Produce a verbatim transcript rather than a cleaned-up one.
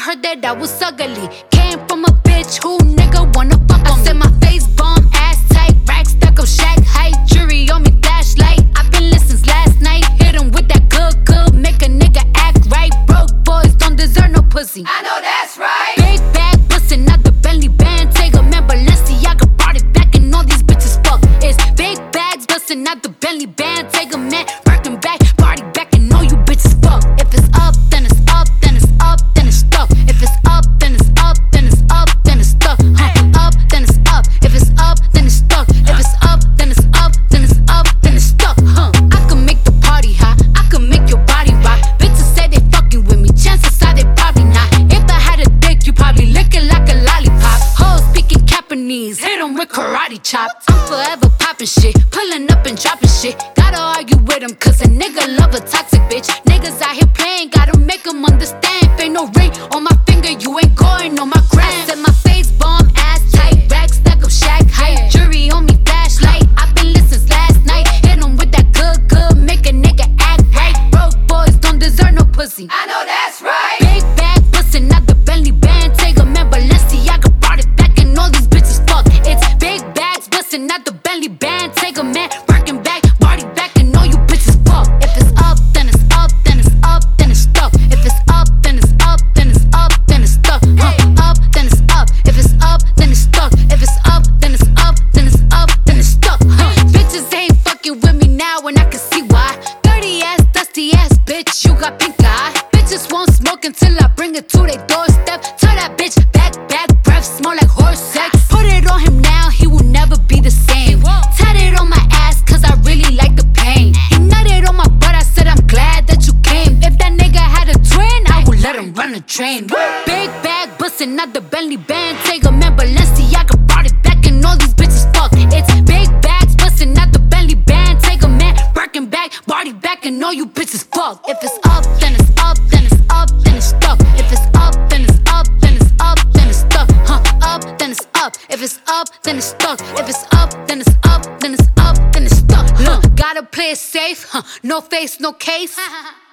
heard that I was ugly. Came from a bitch who nigga wanna fuck on me. I said my face bomb, ass tight, rack stuck up, shack height, jury on me, flashlight. I've been listening since last night. Hit him with that good, good, make a nigga act right. Broke boys don't deserve no pussy. I know that's right. Big bag bustin' out the Bentley band. Take a man, Balenciaga brought it back and all these bitches fuck. It's big bags bustin' out the Bentley band. Take a man, working back, party back and all you bitches fuck. If it's up, then it's up, then it's up, then it's stuck. If it's up, then it's up, then it's up, then it's stuck. Huh. Up, then it's up. If it's up, then it's stuck. If it's up, then it's up, then it's up, then it's stuck. Huh. I can make the party hot. I can make your body rock. Bitches say they fucking with me. Chances are they probably not. If I had a dick, you probably lick it like a lollipop. Hoes speaking Japanese, hit 'em with karate chops. I'm forever popping shit, pulling up and dropping shit. Gotta argue with 'em cause a nigga love a toxic bitch. Niggas out here playing, gotta make 'em understand. If ain't no ring on my finger, you ain't going on my gram. Said my face bomb, ass tight, rack stack up, shack height, jury on me, flashlight. I've been listening since last night. Hit 'em with that good, good, make a nigga act right. Broke boys don't deserve no pussy. I know that's right. Big bag bustin' out the Bentley band. Take a man, Balenciaga brought it back and all these bitches fuck. It's big bags bustin' out the Bentley band. Take a man, working back, party back and all you bitches fuck. If it's up, then it's up, then it's up, then it's stuck. If it's up, then it's up, then it's up, then it's stuck. Huh. Up, then it's up. If it's up, then it's stuck. If it's up, then it's up, then it's up, then it's stuck. Huh. Bitches ain't fucking with me now and I can see why. Dirty ass, dusty ass bitch, you got pink eye. Bitches won't smoke until I bring it to their doorstep. Tell that bitch back, back, breath smell like horse sex. Put it on him now, he will never be the same. Tatted on my ass cause I really like the pain. He nutted on my butt, I said I'm glad that you came. If that nigga had a twin, I would let him run a train. Big bag bustin' out the Bentley band. Take a man, Balenciaga brought it back and all these bitches fuck. It's big bags bustin' out the Bentley band. Take a man, working back, party back and all you bitches fuck. If it's up, then it's up, then it's up, then it's stuck. If it's up, then it's up, then it's up, then it's stuck. Huh, up, then it's up. If it's up, then it's stuck. If it's up, then it's up, then it's up, then it's stuck. Huh, gotta play it safe, huh, no face, no case.